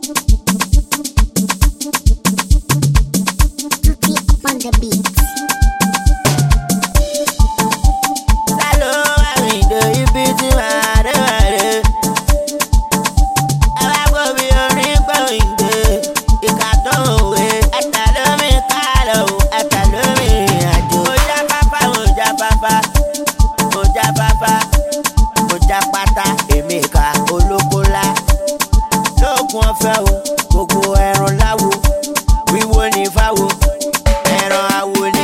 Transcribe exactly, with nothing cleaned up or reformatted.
On the beat. Hello, I mean, do you busy, man? I go be a ring going there. You got to wait. I tell me, Carlo, I tell me, I do. Moja papa, moja papa, moja papa, moja pata, Emeka, Olokola. Lókun ọ̀fẹ́ o, gbogbo ẹran láwo, wíwo ní fáwo, ẹran awo